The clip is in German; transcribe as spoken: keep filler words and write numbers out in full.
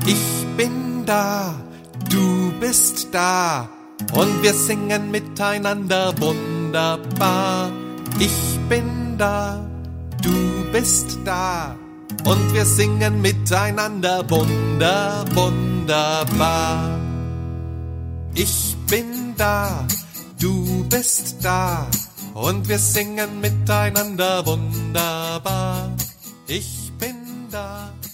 Ich bin da, du bist da und wir singen miteinander wunderbar. Ich bin da, du bist da und wir singen miteinander wunder, wunderbar. Ich bin da, du bist da und wir singen miteinander wunderbar. Ich bin da.